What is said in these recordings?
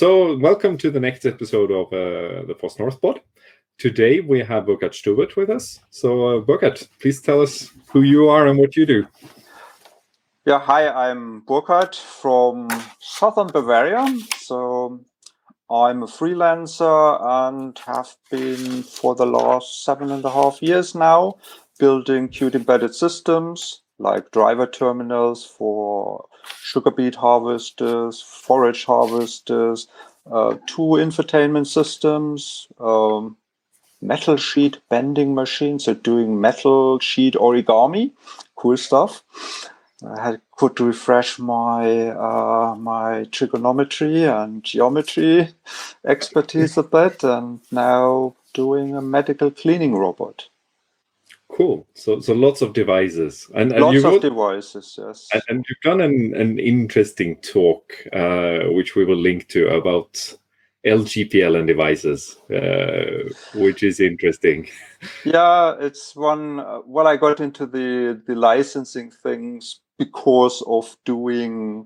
So welcome to the next episode of the FOSS North Pod. Today we have Burkhard Stubert with us. So Burkhard, please tell us who you are and what you do. Yeah, hi, I'm Burkhard from southern Bavaria. So I'm a freelancer and have been for the last 7.5 years now building Qt embedded systems like driver terminals for sugar beet harvesters, forage harvesters, two infotainment systems, metal sheet bending machines, so doing metal sheet origami, cool stuff. I could refresh my my trigonometry and geometry expertise a bit, and now doing a medical cleaning robot. Cool. So lots of devices and Lots of devices, yes. And you've done an interesting talk, which we will link to, about LGPL and devices, which is interesting. Yeah, it's one. Well, I got into the licensing things because of doing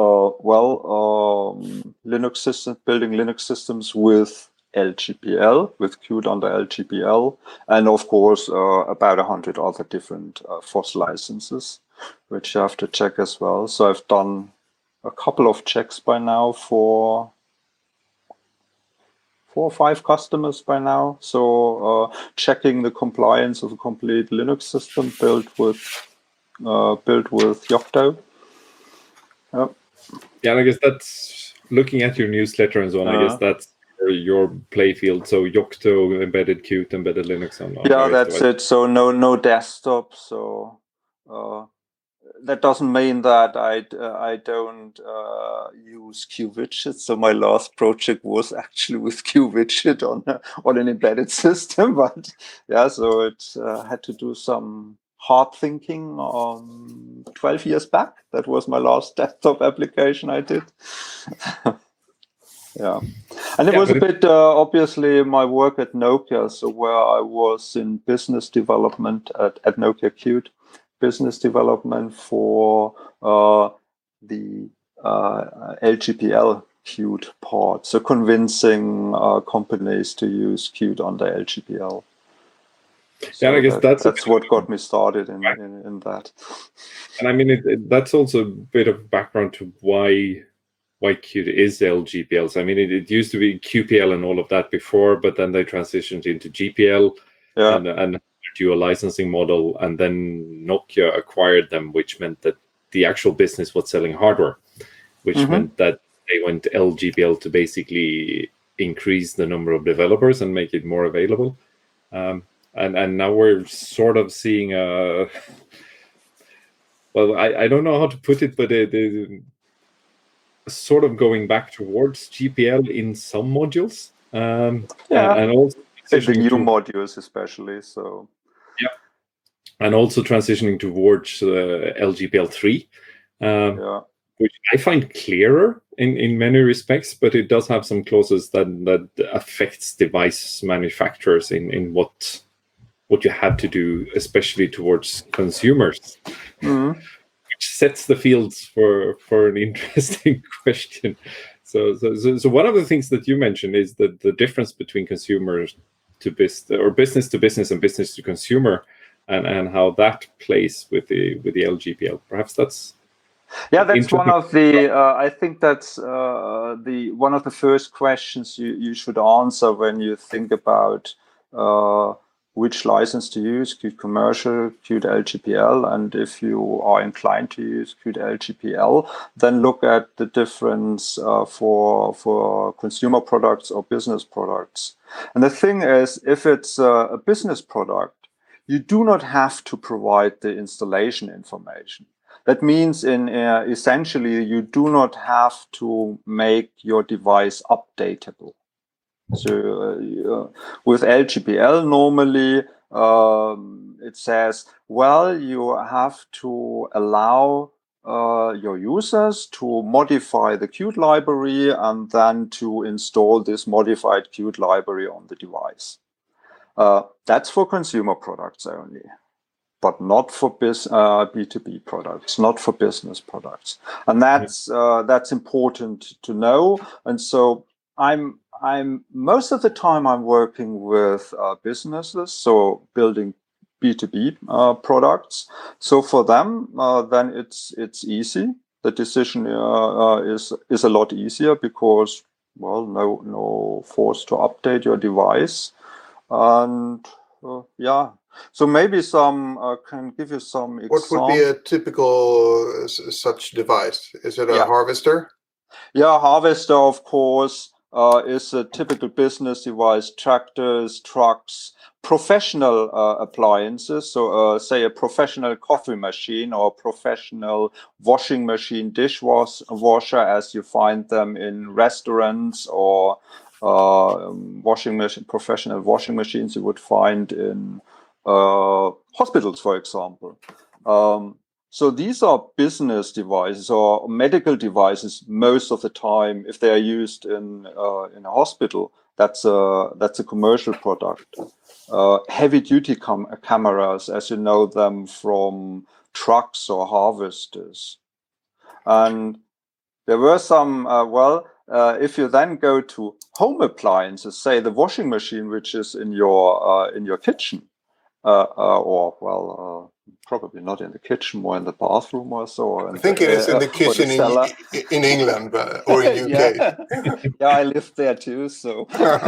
Linux systems, building Linux systems with LGPL, with Qt under LGPL, and of course about 100 other different FOSS licenses, which you have to check as well. So I've done a couple of checks by now for 4 or 5 customers by now. So checking the compliance of a complete Linux system built with Yocto. Yep. Yeah, I guess that's looking at your newsletter and so on. I guess that's your playfield. So Yocto, embedded Qt, embedded Linux. Yeah, that's it. So no desktop. So that doesn't mean that I don't use QWidget. So my last project was actually with QWidget on an embedded system. But yeah, so it had to do some hard thinking 12 years back. That was my last desktop application I did. Yeah, and it was a bit obviously my work at Nokia. So where I was in business development at Nokia Qt. Business development for the LGPL Qt part, so convincing companies to use Qt under LGPL. So yeah, I guess that's what got me started in that. And I mean, that's also a bit of background to why Qt is LGPL. So I mean, it used to be QPL and all of that before, but then they transitioned into GPL and do a licensing model, and then Nokia acquired them, which meant that the actual business was selling hardware, which meant that they went LGPL to basically increase the number of developers and make it more available. And now we're sort of seeing well, I don't know how to put it, but sort of going back towards GPL in some modules. And also in the new modules especially. So yeah, and also transitioning towards LGPL 3, which I find clearer in many respects, but it does have some clauses that affects device manufacturers in what you have to do, especially towards consumers, which sets the fields for an interesting question. So one of the things that you mentioned is that the difference between consumers to business, or business to business and business to consumer, and how that plays with the LGPL. Perhaps that's one of the I think that's the one of the first questions you should answer when you think about which license to use, Qt Commercial, Qt LGPL, and if you are inclined to use Qt LGPL, then look at the difference for consumer products or business products. And the thing is, if it's a business product, you do not have to provide the installation information. That means essentially you do not have to make your device updatable. So with LGPL, normally it says, well, you have to allow your users to modify the Qt library and then to install this modified Qt library on the device. That's for consumer products only. but not for B2B products, not for business products, and that's important to know. And so I'm most of the time I'm working with businesses, so building B2B products. So for them, then it's easy. The decision is a lot easier because, well, no force to update your device, and so maybe can give you some examples. What would be a typical such device? Is it a harvester? Yeah, harvester, of course, is a typical business device. Tractors, trucks, professional appliances. So say a professional coffee machine or professional washing machine, dishwasher, as you find them in restaurants, or professional washing machines you would find in hospitals, for example. So these are business devices or medical devices most of the time. If they are used in a hospital, that's a commercial product. Heavy duty cameras, as you know them from trucks or harvesters. And there were some, if you then go to home appliances, say the washing machine, which is in your kitchen, probably not in the kitchen, more in the bathroom or so. I think it is in the kitchen in England or in UK. Yeah, I lived there too. So,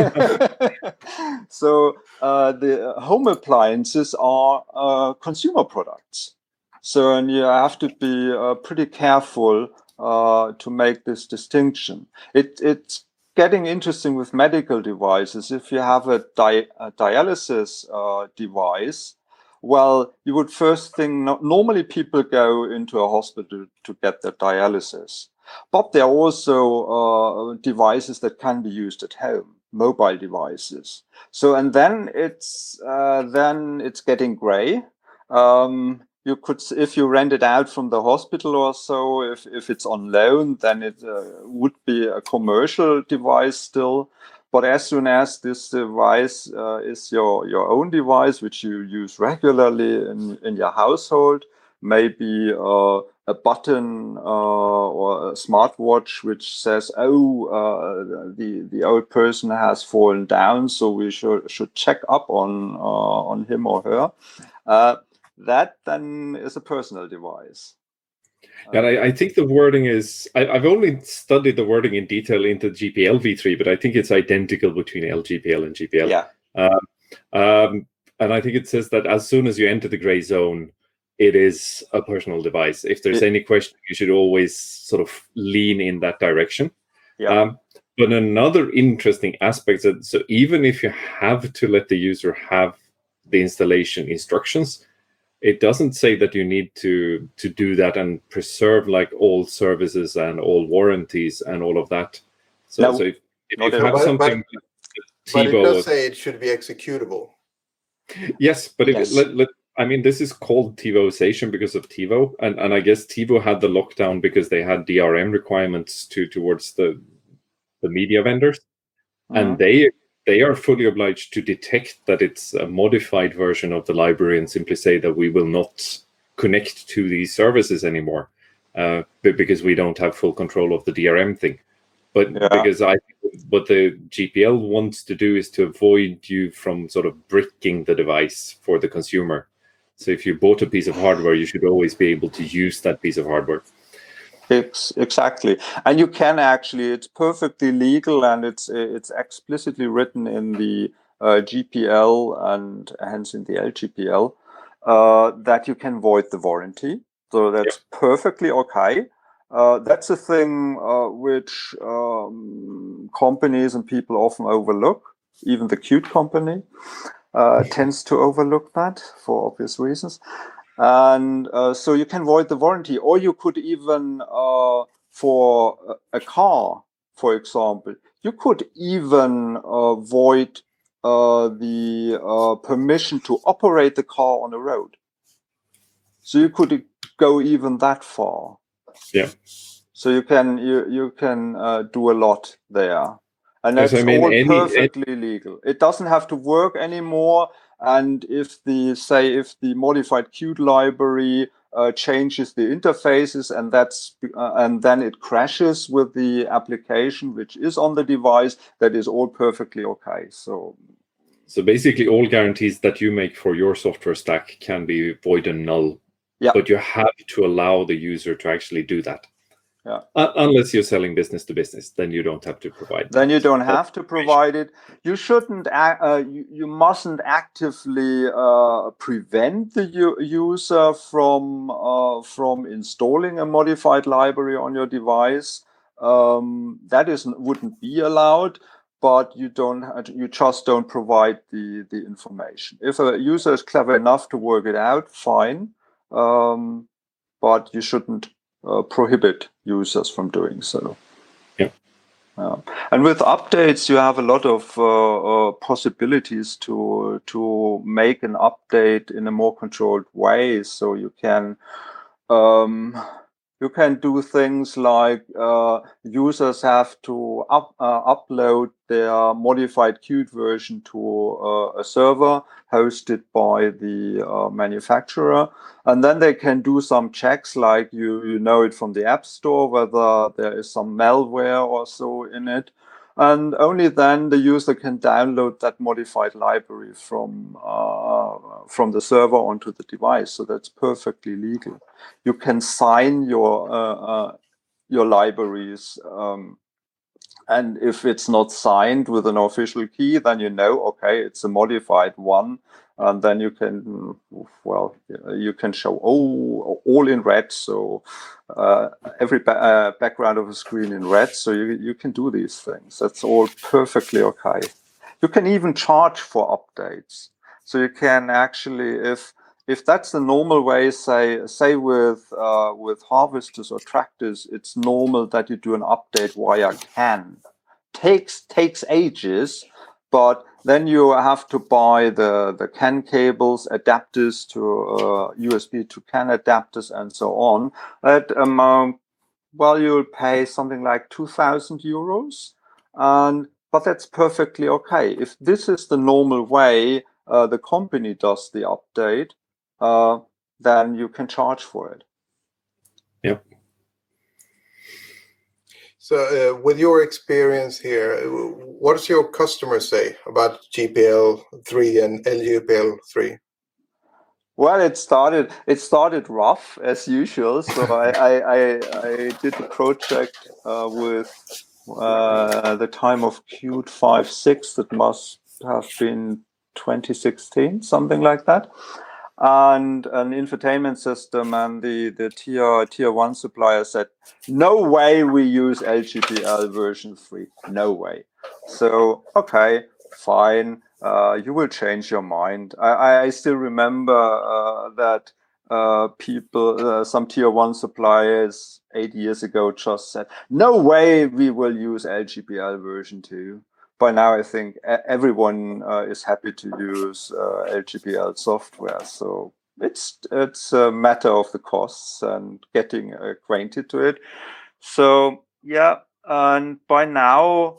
the home appliances are consumer products. So, and you have to be pretty careful to make this distinction. It's getting interesting with medical devices. If you have a dialysis device, well, you would first think, normally people go into a hospital to get their dialysis, but there are also devices that can be used at home, mobile devices. So, and then it's getting gray. You could, if you rent it out from the hospital or so, if it's on loan, then it would be a commercial device still. But as soon as this device is your own device, which you use regularly in your household, maybe a button or a smartwatch which says, the old person has fallen down, so we should check up on him or her. That then is a personal device. And I think the wording is, I've only studied the wording in detail into GPL v3, but I think it's identical between LGPL and GPL. Yeah. And I think it says that as soon as you enter the gray zone, it is a personal device. If there's any question, you should always sort of lean in that direction. Yeah. But another interesting aspect, so even if you have to let the user have the installation instructions, it doesn't say that you need to do that and preserve like all services and all warranties and all of that. So if you have something, but it does say it should be executable. Yes, but I mean, this is called TiVoization because of TiVo, and I guess TiVo had the lockdown because they had DRM requirements towards the media vendors, and they are fully obliged to detect that it's a modified version of the library and simply say that we will not connect to these services anymore because we don't have full control of the DRM thing. But because what the GPL wants to do is to avoid you from sort of bricking the device for the consumer. So if you bought a piece of hardware, you should always be able to use that piece of hardware. Exactly, and you can actually, it's perfectly legal, and it's explicitly written in the GPL and hence in the LGPL that you can void the warranty. So that's perfectly okay. That's a thing which companies and people often overlook. Even the cute company tends to overlook that for obvious reasons. And so you can void the warranty, or you could even, for a car, for example, you could even void the permission to operate the car on the road. So you could go even that far. Yeah. So you can do a lot there, and that's all perfectly legal. It doesn't have to work anymore. and if the modified Qt library changes the interfaces, and then it crashes with the application which is on the device, that is all perfectly okay. So basically all guarantees that you make for your software stack can be void and null. Yeah. But you have to allow the user to actually do that. Yeah. Unless you're selling business to business, then you don't have to provide. Then you don't have to provide it. You shouldn't. You mustn't actively prevent the user from installing a modified library on your device. That wouldn't be allowed. But you just don't provide the information. If a user is clever enough to work it out, fine. But you shouldn't prohibit users from doing so. Yeah. And with updates, you have a lot of possibilities to make an update in a more controlled way. So you can do things like users have to upload their modified Qt version to a server hosted by the manufacturer. And then they can do some checks, like you know it from the App Store, whether there is some malware or so in it. And only then the user can download that modified library from the server onto the device. So that's perfectly legal. You can sign your libraries, and if it's not signed with an official key, then you know, okay, it's a modified one, and then you can, you can show all in red, so every background of a screen in red, so you can do these things. That's all perfectly okay. You can even charge for updates, so you can actually, if that's the normal way, say with harvesters or tractors, it's normal that you do an update via CAN. Takes ages, but then you have to buy the CAN cables, adapters to USB to CAN adapters, and so on. At you'll pay something like 2,000 euros, but that's perfectly okay. If this is the normal way the company does the update, then you can charge for it. Yep. So with your experience here, what does your customers say about GPL 3 and LGPL 3? Well, it started rough as usual. So I did a project with the time of Qt 5.6. That must have been 2016, something like that. And an infotainment system, and the tier 1 supplier said, no way we use LGPL version 3, no way. So, okay, fine, you will change your mind. I still remember that people, some tier 1 suppliers 8 years ago just said, no way we will use LGPL version 2. By now, I think everyone is happy to use LGPL software. So it's a matter of the costs and getting acquainted to it. So yeah, and by now,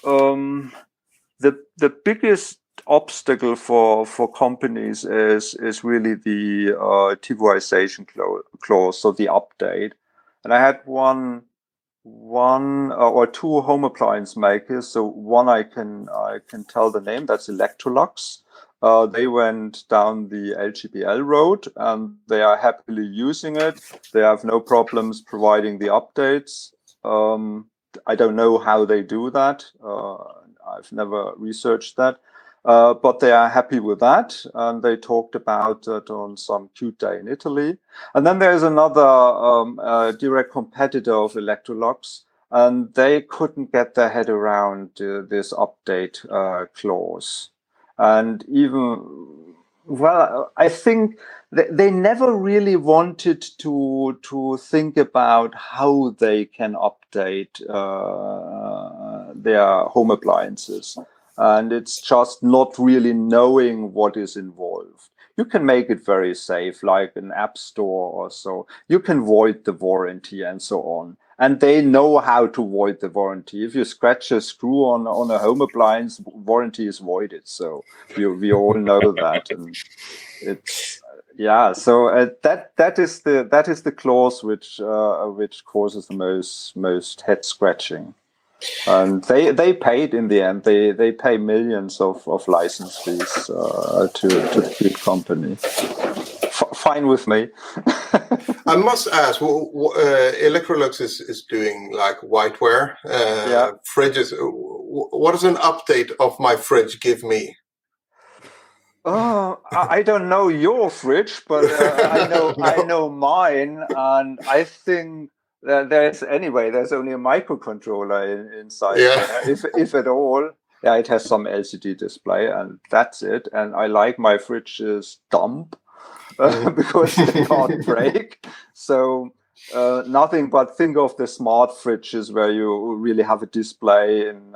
the biggest obstacle for companies is really the TiVoization clause, so the update. And I had one or two home appliance makers. So one I can tell the name, that's Electrolux. They went down the LGPL road and they are happily using it. They have no problems providing the updates. I don't know how they do that. I've never researched that. But they are happy with that, and they talked about it on some Qt Day in Italy. And then there's another direct competitor of Electrolux, and they couldn't get their head around this update clause. And even, well, I think they never really wanted to think about how they can update their home appliances. And it's just not really knowing what is involved. You can make it very safe, like an app store or so. You can void the warranty and so on. and they know how to void the warranty. If you scratch a screw on a home appliance, warranty is voided. So we all know that, and it's So that is the clause which causes the most head scratching. And they paid in the end. They pay millions of license fees to the Qt company. Fine with me. I must ask, Electrolux is doing like whiteware fridges. What does an update of my fridge give me? I don't know your fridge, but I know mine, and I think there's only a microcontroller inside there, if at all. Yeah, it has some LCD display, and that's it. And I like my fridges dumb because they can't break. So nothing but think of the smart fridges where you really have a display in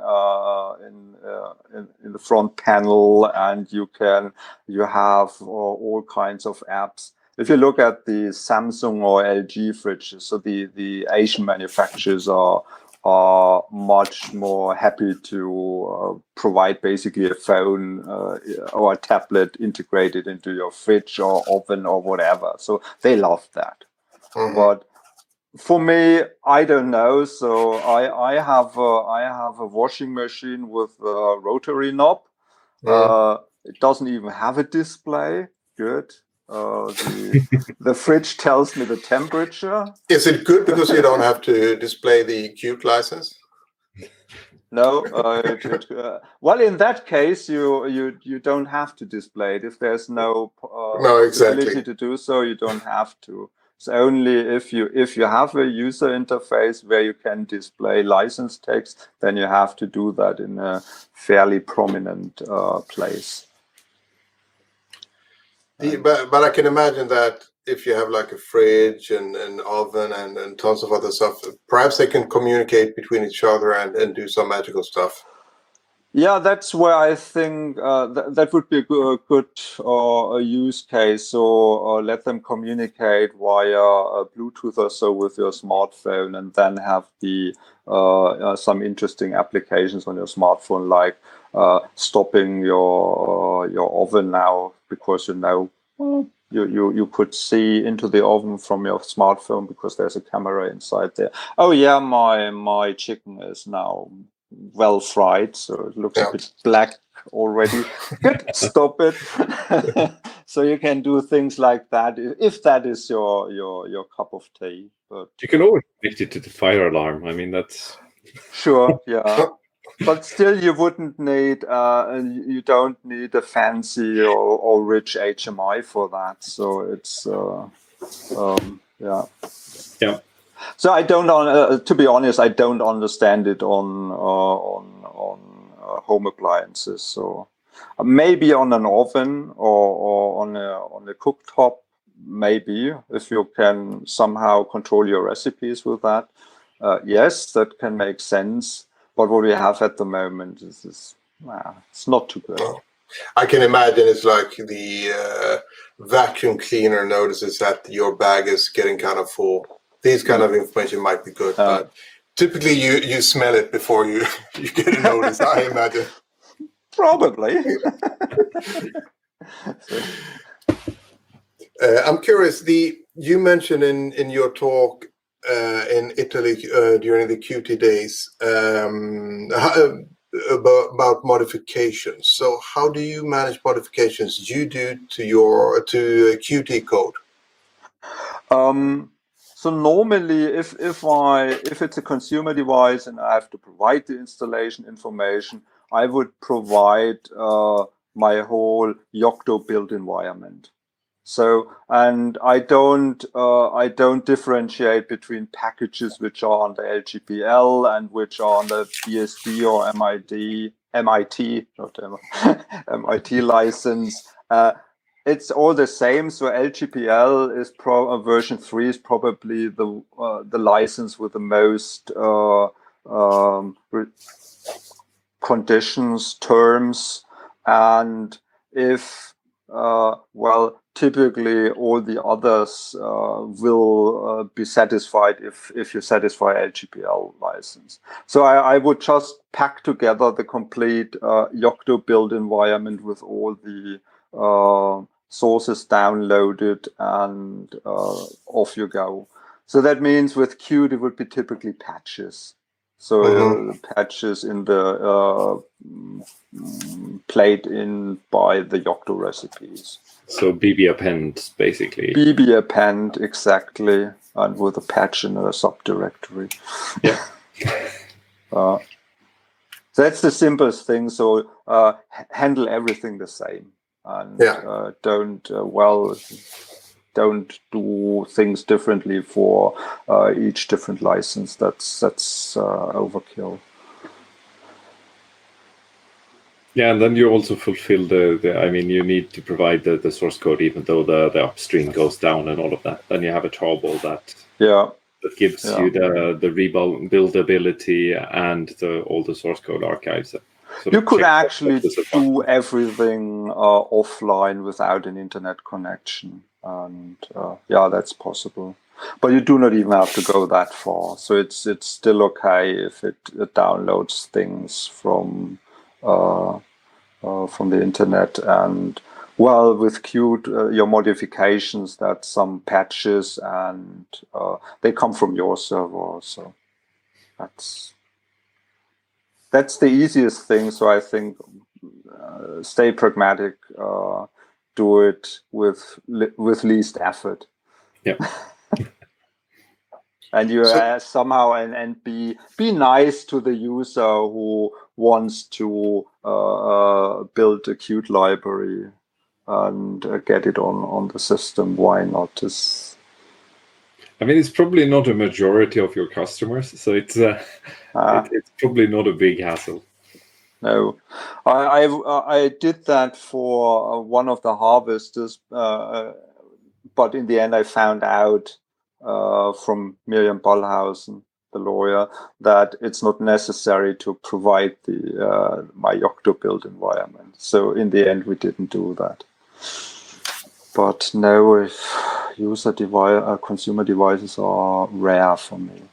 the front panel, and you have all kinds of apps. If you look at the Samsung or LG fridges, so the Asian manufacturers are much more happy to provide basically a phone or a tablet integrated into your fridge or oven or whatever. So they love that. Mm-hmm. But for me, I don't know. So I have a washing machine with a rotary knob. It doesn't even have a display. Good. The fridge tells me the temperature. Is it good because you don't have to display the Qt license? No. Well, in that case, you don't have to display it. If there's no possibility to do so, you don't have to. It's only if you have a user interface where you can display license text, then you have to do that in a fairly prominent place. But I can imagine that if you have like a fridge and an oven and tons of other stuff, perhaps they can communicate between each other and do some magical stuff. Yeah, that's where I think that would be a good use case. So let them communicate via Bluetooth or so with your smartphone, and then have some interesting applications on your smartphone, like stopping your oven now because you could see into the oven from your smartphone because there's a camera inside there. Oh yeah, my chicken is now well fried, so it looks a bit black already. Good, stop it. So you can do things like that if that is your cup of tea. But you can always connect it to the fire alarm. I mean, that's sure, yeah. But still, you wouldn't need. You don't need a fancy or rich HMI for that. So it's yeah. So I don't. To be honest, I don't understand it on home appliances. So maybe on an oven or on a cooktop, maybe if you can somehow control your recipes with that. Yes, that can make sense. But what we have at the moment is it's not too good. Well, I can imagine it's like the vacuum cleaner notices that your bag is getting kind of full. These kind of information might be good, but typically you smell it before you get a notice, I imagine. Probably. I'm curious, you mentioned in your talk in Italy during the Qt days about modifications. So how do you manage modifications you do to Qt code? So normally, if it's a consumer device and I have to provide the installation information, I would provide my whole Yocto build environment. So, and I don't differentiate between packages which are on the LGPL and which are on the BSD or MIT license. It's all the same. So LGPL is version 3 is probably the license with the most conditions, terms, and if well, typically all the others will be satisfied if you satisfy LGPL license. So I would just pack together the complete Yocto build environment with all the sources downloaded, and off you go. So that means with Qt it would be typically patches. So patches in the played in by the Yocto recipes. So BB append, basically. BB append, exactly, and with a patch in a subdirectory. Yeah. That's the simplest thing. So handle everything the same, and don't do things differently for each different license. That's overkill. Yeah, and then you also fulfill you need to provide the source code, even though the upstream goes down and all of that. Then you have a tarball that gives you the rebuildability and all the source code archives. You could actually do everything offline without an internet connection, and that's possible. But you do not even have to go that far. So it's still okay if it downloads things from the internet. And well, with Qt, your modifications, that's some patches, and they come from your server. So that's the easiest thing. So I think stay pragmatic, do it with least effort. Yeah. And you somehow and be nice to the user who wants to build a Qt library and get it on the system. Why not? It's probably not a majority of your customers, so it's probably not a big hassle. No, I did that for one of the harvesters, but in the end I found out from Miriam Ballhausen, the lawyer, that it's not necessary to provide my Yocto build environment. So in the end, we didn't do that. But no, if consumer devices are rare for me.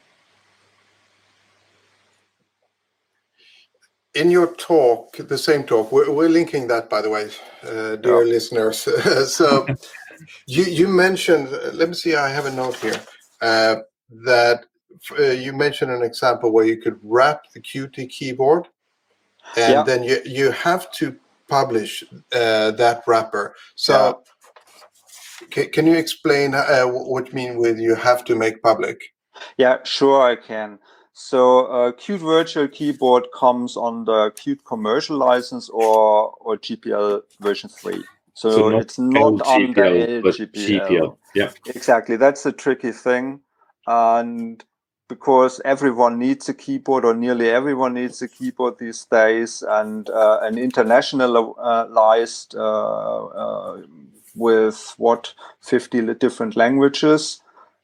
In your talk, the same talk, we're linking that, by the way, dear listeners. So you mentioned, let me see, I have a note here, that you mentioned an example where you could wrap the Qt keyboard, and then you have to publish that wrapper. So can you explain what you mean with you have to make public? Yeah, sure, I can. So Qt Virtual Keyboard comes on the Qt commercial license or GPL version 3. So it's not under LGPL. Yeah, exactly. That's the tricky thing. And because everyone needs a keyboard, or nearly everyone needs a keyboard these days, and an internationalized with 50 different languages.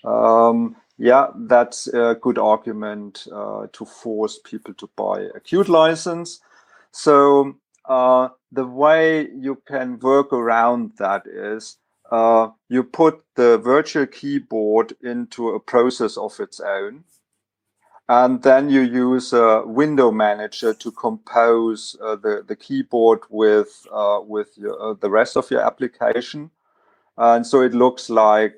That's a good argument to force people to buy a Qt license. So the way you can work around that is you put the virtual keyboard into a process of its own, and then you use a window manager to compose the keyboard with the rest of your application. And so it looks like,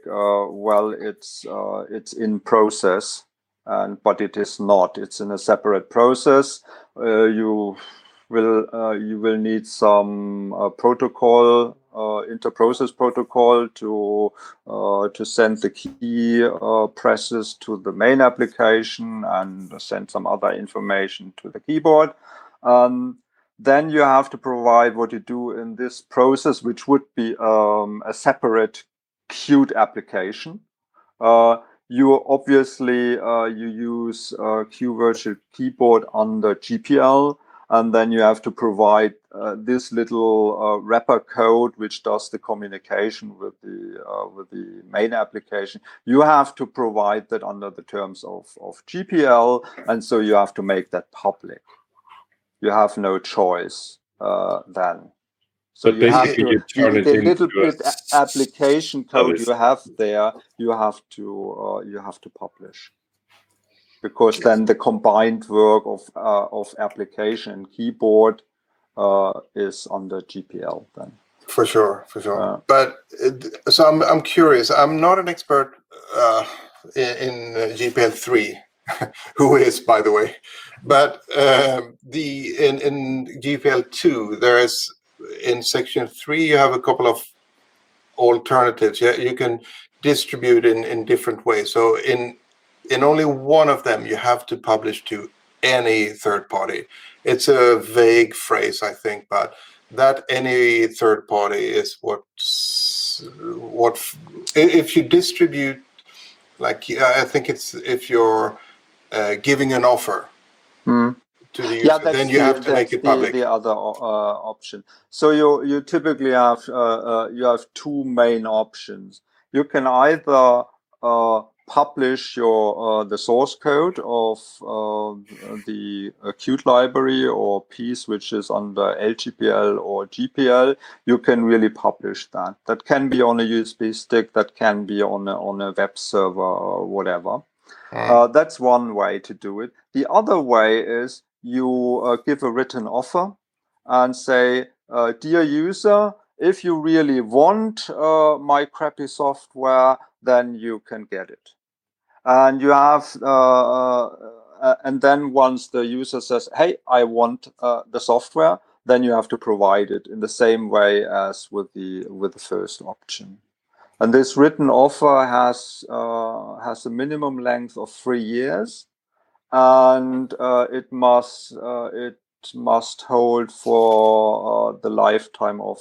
it's in process, but it is not. It's in a separate process. You will need some protocol, inter-process protocol to send the key presses to the main application and send some other information to the keyboard. Then you have to provide what you do in this process, which would be a separate Qt application. You obviously you use Qt Virtual Keyboard under GPL, and then you have to provide this little wrapper code which does the communication with the main application. You have to provide that under the terms of GPL, and so you have to make that public. You have no choice then. So you have to the little bit application code you have there. You have to publish, because then the combined work of application and keyboard is under GPL then. For sure. But so I'm curious. I'm not an expert in GPL 3, who is, by the way, but in GPL 2 there is. In section 3, you have a couple of alternatives. You can distribute in different ways. So in only one of them, you have to publish to any third party. It's a vague phrase, I think, but that any third party is what if you distribute, like I think it's if you're giving an offer. To the user, then you have to make it public. The other option. So you typically have two main options. You can either publish the source code of the Qt library or piece which is under LGPL or GPL. You can really publish that. That can be on a USB stick. That can be on a web server or whatever. That's one way to do it. The other way is you give a written offer and say, dear user, if you really want my crappy software, then you can get it. And you have, and then once the user says, hey, I want the software, then you have to provide it in the same way as with the first option. And this written offer has a minimum length of 3 years. And it must hold for the lifetime of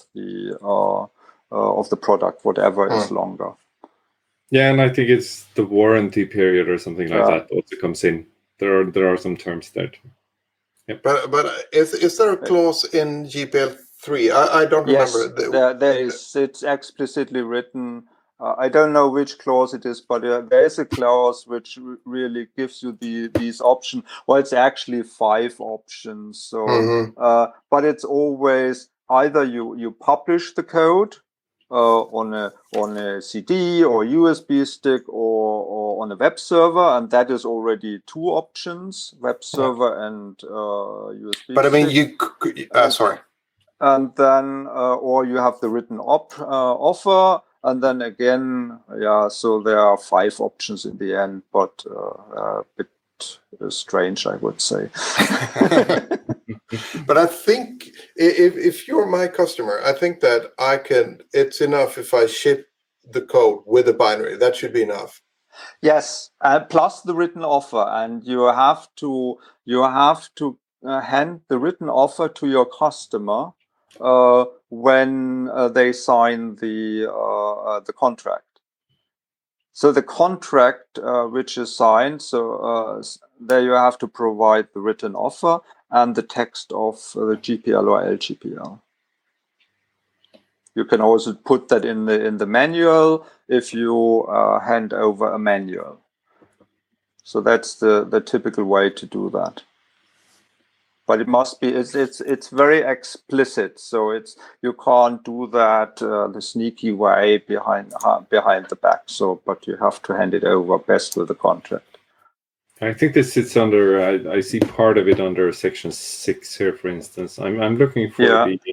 the product, whatever is longer. Yeah, and I think it's the warranty period or something like that also comes in. There are some terms there too. Yep. But is there a clause in GPL 3? I don't remember. Yes, there is. It's explicitly written. I don't know which clause it is, but there is a clause which really gives you these options. Well, it's actually 5 options. So, but it's always either you publish the code on a CD or USB stick or on a web server, and that is already 2 options: web server and USB. But I mean, stick. Sorry. And then, or you have the written offer. And then again, so there are 5 options in the end, but a bit strange, I would say. But I think if you're my customer, I think that it's enough if I ship the code with a binary. That should be enough. Yes, plus the written offer. And you have to hand the written offer to your customer when they sign the contract. So the contract which is signed, there you have to provide the written offer and the text of the GPL or LGPL. You can also put that in the manual if you hand over a manual. So that's the typical way to do that. But it must be, it's very explicit. So you can't do that the sneaky way behind the back. So, but you have to hand it over best with the contract. I think this sits under, I see part of it under section 6 here, for instance. I'm looking for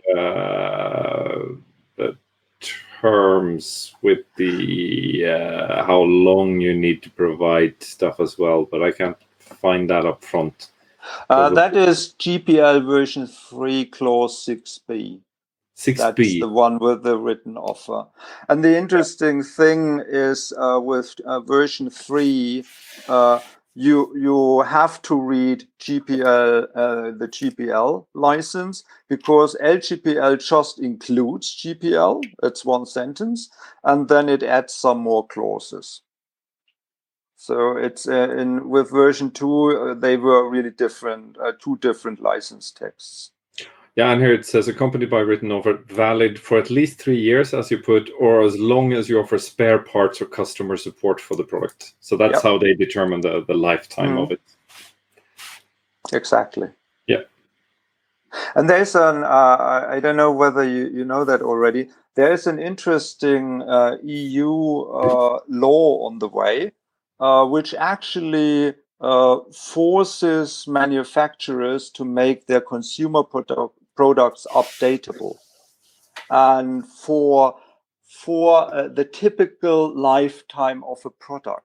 the terms with the how long you need to provide stuff as well, but I can't find that up front. That is GPL version 3 clause 6b. 6b. That's the one with the written offer. And the interesting thing is with version 3, you have to read GPL, the GPL license, because LGPL just includes GPL. It's one sentence, and then it adds some more clauses. So it's with version 2, they were really different, 2 different license texts. Yeah, and here it says accompanied by written offer, valid for at least 3 years, as you put, or as long as you offer spare parts or customer support for the product. So that's how they determine the lifetime of it. Exactly. Yeah. And there's I don't know whether you know that already. There's an interesting EU law on the way, which actually forces manufacturers to make their consumer products updatable, and for the typical lifetime of a product.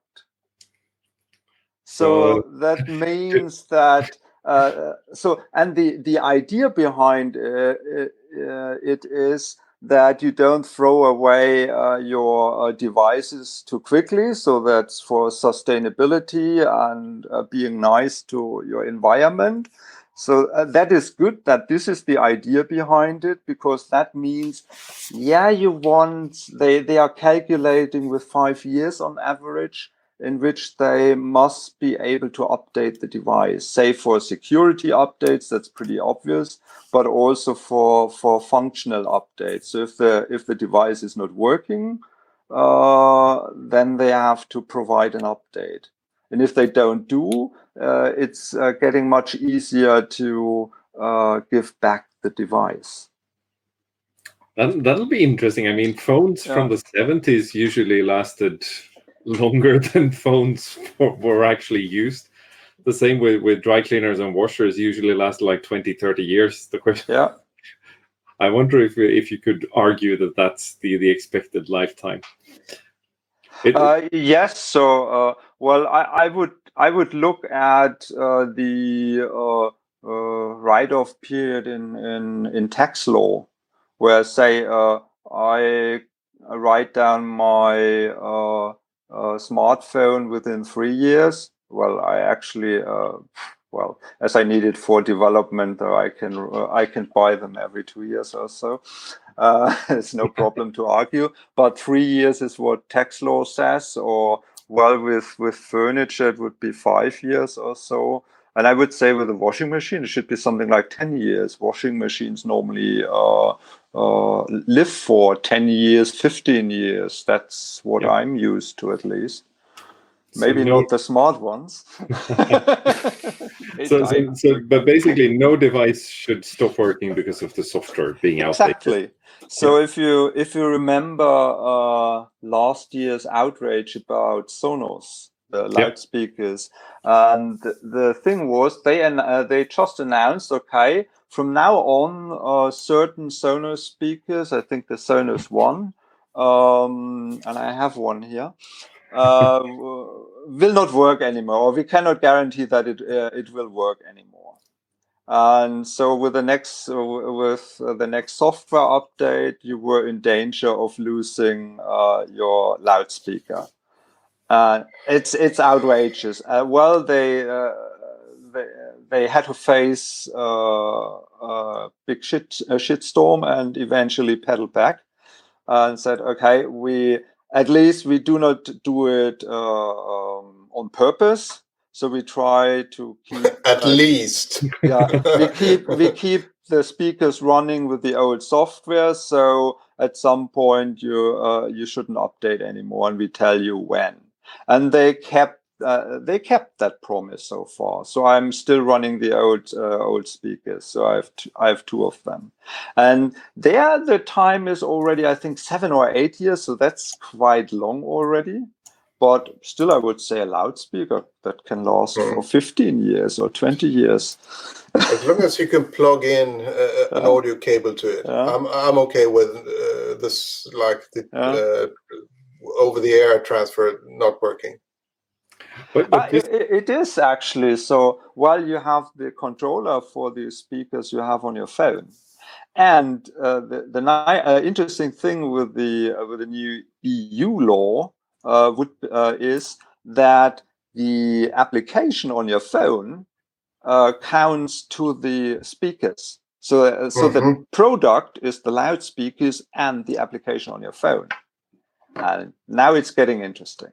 So that means that and the idea behind it is that you don't throw away your devices too quickly. So that's for sustainability and being nice to your environment. So that is good that this is the idea behind it, because that means, yeah, they are calculating with 5 years on average, in which they must be able to update the device, say for security updates, that's pretty obvious, but also for functional updates. So if the device is not working, then they have to provide an update. And if they don't do, it's getting much easier to give back the device. That'll be interesting. I mean, phones from the 70s usually lasted longer than phones were actually used. The same with dry cleaners and washers, usually last like 20-30 years. The question, I wonder if you could argue that that's the expected lifetime. Yes. So well, I would look at the write-off period in tax law, where say I write down my smartphone within 3 years. Well, I actually as I need it for development, I can buy them every 2 years or so. It's no problem to argue, but 3 years is what tax law says, or well, with furniture it would be 5 years or so. And I would say with a washing machine, it should be something like 10 years. Washing machines normally live for 10 years, 15 years. That's what I'm used to, at least. Maybe not the smart ones. But basically, no device should stop working because of the software being outdated. Exactly. So if you remember last year's outrage about Sonos, the loudspeakers, and the thing was they just announced, okay, from now on, certain Sonos speakers, I think the Sonos One, and I have one here, will not work anymore, or we cannot guarantee that it will work anymore. And so with the next software update, you were in danger of losing your loudspeaker. It's outrageous. Well, they had to face a big shitstorm and eventually pedaled back and said, okay, we do not do it on purpose. So we try to keep at least. we keep the speakers running with the old software. So at some point you shouldn't update anymore, and we tell you when. And they kept that promise so far. So I'm still running the old speakers. So I have two of them, and there the time is already, I think, 7 or 8 years. So that's quite long already. But still, I would say a loudspeaker that can last for 15 years or 20 year,s As long as you can plug in an audio cable to it, I'm okay with this, like the over-the-air transfer not working. But it is actually. So while you have the controller for the speakers you have on your phone, and the interesting thing with the new EU law is that the application on your phone counts to the speakers. So the product is the loudspeakers and the application on your phone. And now it's getting interesting.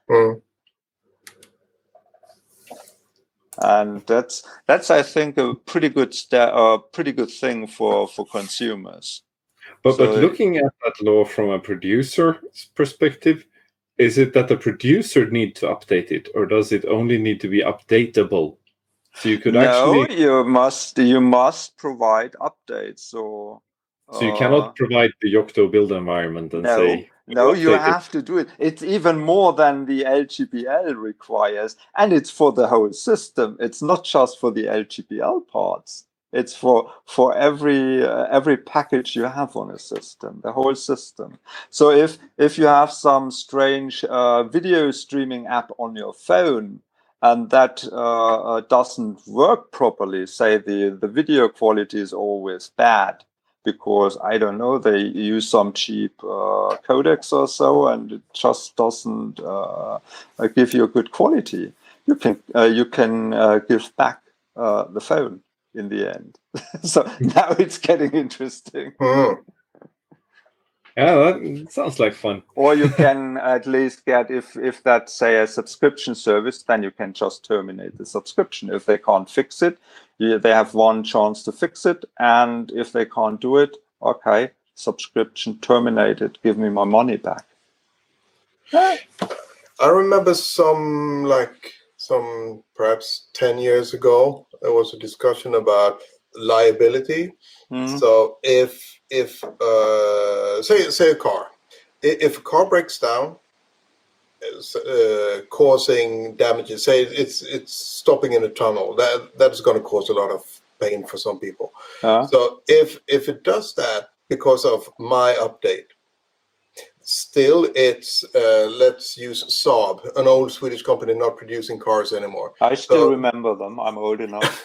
And that's I think a pretty good thing for consumers. But looking at that law from a producer's perspective, is it that the producer needs to update it, or does it only need to be updatable? So you could actually... you must provide updates. So you cannot provide the Yocto build environment and say... No, you have to do it. It's even more than the LGPL requires, and it's for the whole system. It's not just for the LGPL parts. It's for every package you have on a system, the whole system. So if you have some strange video streaming app on your phone and that doesn't work properly, say the video quality is always bad, because I don't know, they use some cheap codecs or so, and it just doesn't give you a good quality. You can give back the phone in the end. So now it's getting interesting. Yeah, that sounds like fun. Or you can at least get, if that's, say, a subscription service, then you can just terminate the subscription. If they can't fix it, they have one chance to fix it. And if they can't do it, okay, subscription terminated, give me my money back. I remember some perhaps 10 years ago, there was a discussion about liability. So if say a car, if a car breaks down, causing damages, say it's stopping in a tunnel, that's going to cause a lot of pain for some people. So if it does that because of my update, still it's let's use Saab, an old Swedish company not producing cars anymore. I still remember them. I'm old enough.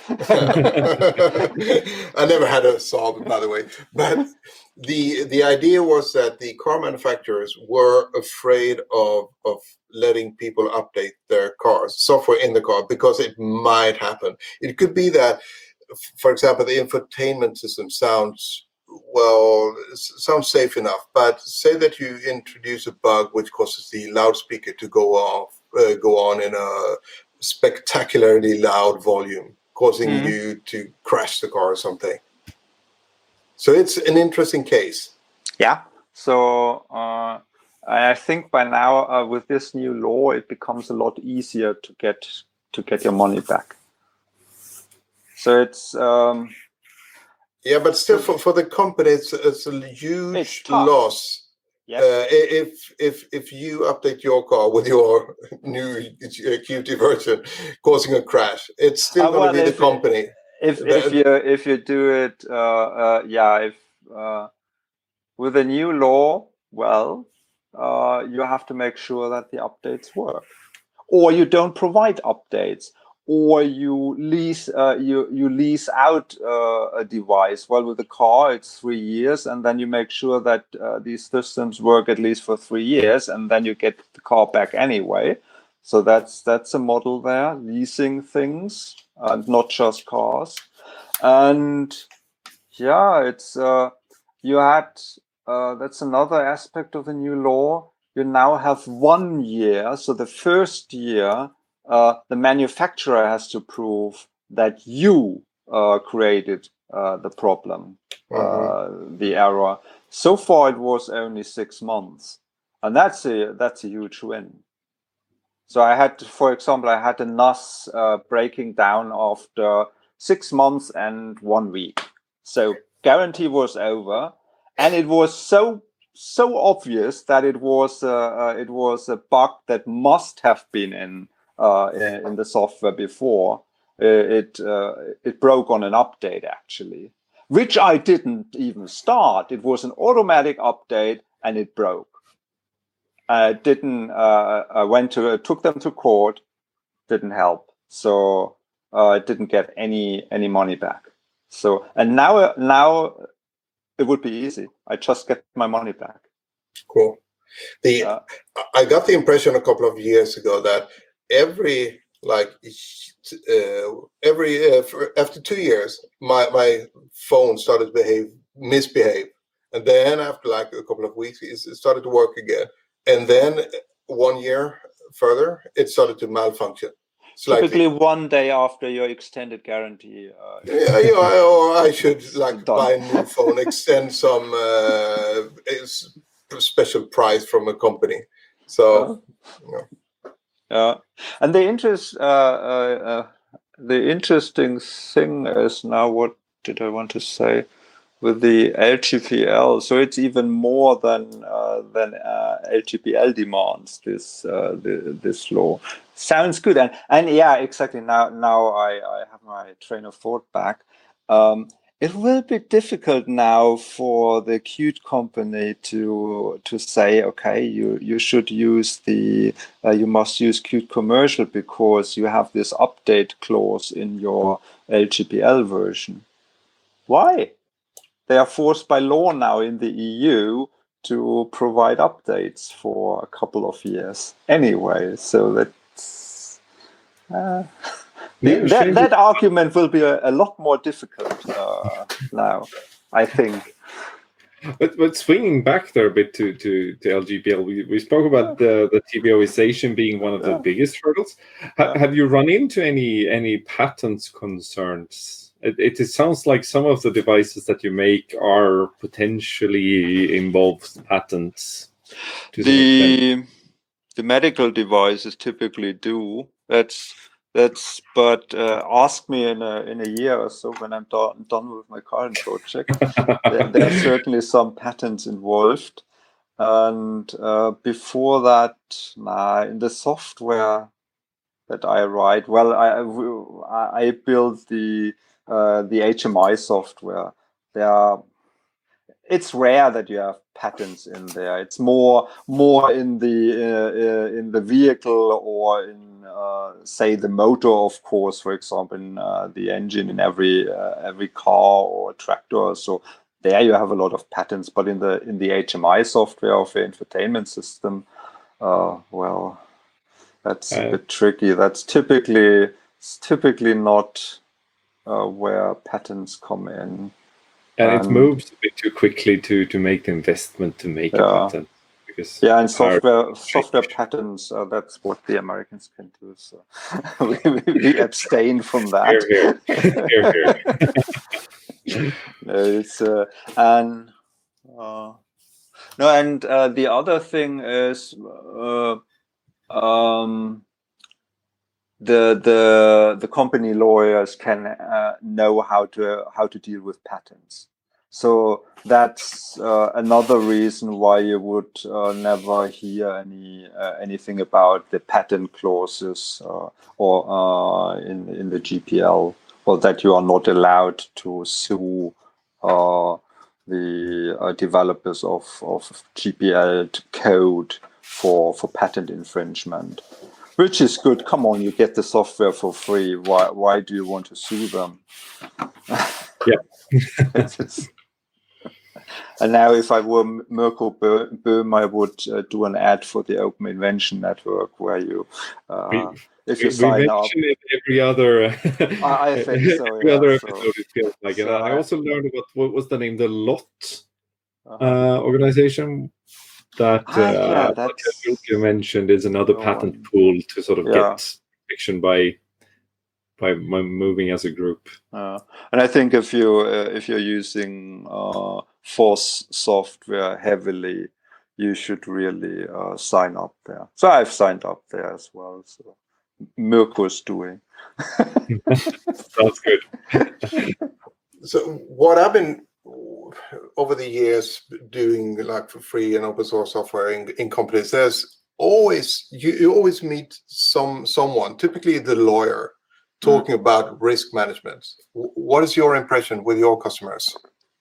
I never had a Saab, by the way, but the idea was that the car manufacturers were afraid of letting people update their cars, software in the car, because it might happen. It could be that, for example, the infotainment system sounds safe enough, but say that you introduce a bug which causes the loudspeaker to go on in a spectacularly loud volume, causing you to crash the car or something. So it's an interesting case. Yeah. So I think by now with this new law, it becomes a lot easier to get your money back. So it's yeah, but still for the company, it's a huge loss. Yes. If you update your car with your new Qt version, causing a crash, it's still going to be the company. If you do it, with a new law, you have to make sure that the updates work, or you don't provide updates, or you lease out a device. Well, with the car, it's 3 years, and then you make sure that these systems work at least for 3 years, and then you get the car back anyway. So that's a model there, leasing things, and not just cars. And yeah, it's that's another aspect of the new law. You now have 1 year. So the first year, the manufacturer has to prove that you created the problem, the error. So far, it was only 6 months, and that's a huge win. So I had, for example, a NAS breaking down after 6 months and 1 week. So guarantee was over, and it was so obvious that it was a bug that must have been in the software before. It broke on an update, actually, which I didn't even start. It was an automatic update, and it broke. I took them to court, didn't help. So I didn't get any money back. So, and now it would be easy. I just get my money back. Cool. I got the impression a couple of years ago that after 2 years, my phone started to misbehave, and then after like a couple of weeks, it started to work again, and then 1 year further, it started to malfunction. Slightly. Typically 1 day after your extended guarantee. Or I should buy a new phone, extend some special price from a company. So, and the interest, the interesting thing is now, what did I want to say? With the LGPL, so it's even more than LGPL demands this law. Sounds good, and yeah, exactly. Now I have my train of thought back. It will be difficult now for the Qt company to say, okay, you should use you must use Qt commercial because you have this update clause in your LGPL version. Why? They are forced by law now in the EU to provide updates for a couple of years anyway. So that's that argument will be a lot more difficult now, I think. But swinging back there a bit to LGPL, we spoke about the TBOization being one of the biggest hurdles. Have you run into any patents concerns? It sounds like some of the devices that you make are potentially involved patents. The medical devices typically do. But ask me in a year or so when I'm done with my current project. There are certainly some patents involved, and before that, in the software that I write, well, I build the HMI software. It's rare that you have patents in there. It's more in the vehicle or in say the motor, of course, for example, in the engine in every car or tractor. So there you have a lot of patents. But in the HMI software of the infotainment system, well, that's a bit tricky. That's typically not where patents come in. And it moves a bit too quickly to make the investment to make a patent. Because and software patents, that's what the Americans can do. So we abstain from that. And the other thing is the company lawyers can know how to deal with patents. So that's another reason why you would never hear anything about the patent clauses or in the GPL, or that you are not allowed to sue the developers of GPL code for patent infringement. Which is good. Come on, you get the software for free. Why do you want to sue them? Yeah. And now, if I were Mirko Böhm, I would do an ad for the Open Invention Network, where you, if you sign up, it every other. I think so. Every other episode, it feels like. And I also learned about what was the name, the LOT organization. That you mentioned is another patent pool to sort of get fiction by moving as a group. And I think if you're using FOSS software heavily, you should really sign up there. So I've signed up there as well. So Mirko's doing. Sounds good. So what I've been over the years doing like for free and open source software in companies, there's always you always meet someone, typically the lawyer, talking about risk management. What is your impression with your customers?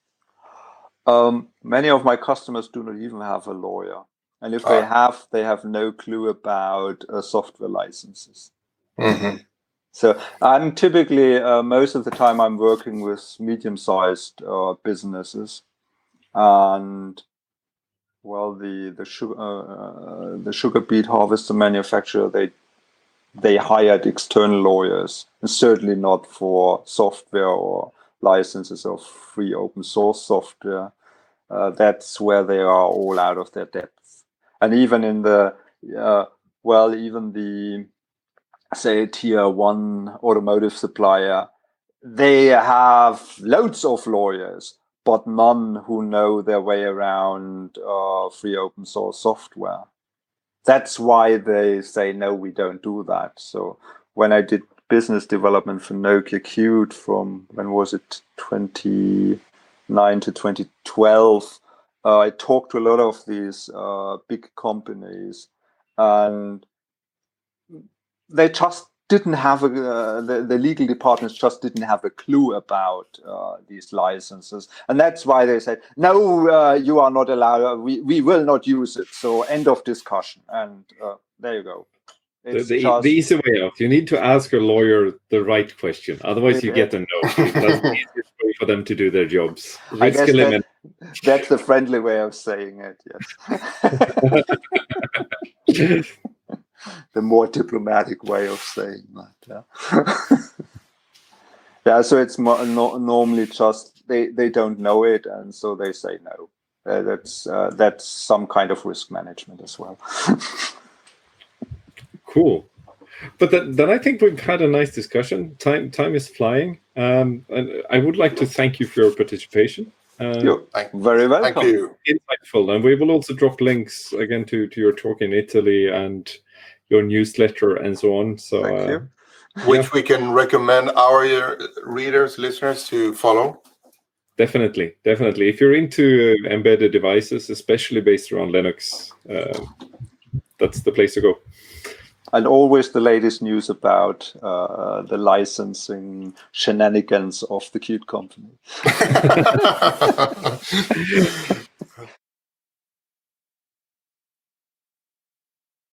Many of my customers do not even have a lawyer, and if they have no clue about software licenses. Mm-hmm. So I'm typically, most of the time I'm working with medium-sized businesses, and well, the sugar beet harvester manufacturer, they hired external lawyers, and certainly not for software or licenses of free open source software. That's where they are all out of their depth. And even in even the say tier 1 automotive supplier, they have loads of lawyers, but none who know their way around free open source software. That's why they say, no, we don't do that. So when I did business development for Nokia Qt from, when was it, 2009 to 2012. I talked to a lot of these big companies, and they just didn't have the legal departments just didn't have a clue about these licenses, and that's why they said, no, you are not allowed, we will not use it, so end of discussion. And there you go. The easy way out. You need to ask a lawyer the right question, otherwise you get a no. That's the easiest way for them to do their jobs. I guess that's the friendly way of saying it, yes. The more diplomatic way of saying that. Yeah, so it's normally just they don't know it, and so they say no. That's some kind of risk management as well. Cool. But then I think we've had a nice discussion. Time is flying. And I would like to thank you for your participation. You're very welcome. Thank you. Insightful. And we will also drop links again to your talk in Italy and your newsletter and so on. So thank you. Which we can recommend our readers, listeners to follow. Definitely. If you're into embedded devices, especially based around Linux, that's the place to go. And always the latest news about the licensing shenanigans of the Qt company.